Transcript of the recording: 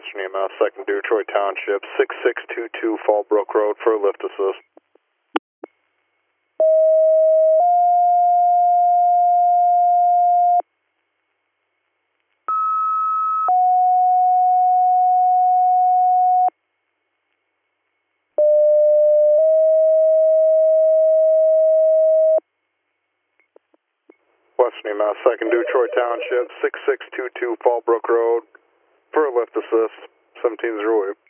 Western EMS, 2nd Detroit Township, 6622 Fallbrook Road for a lift assist. Western EMS, 2nd Detroit Township, 6622 Fallbrook Road for a lift assist, 1708.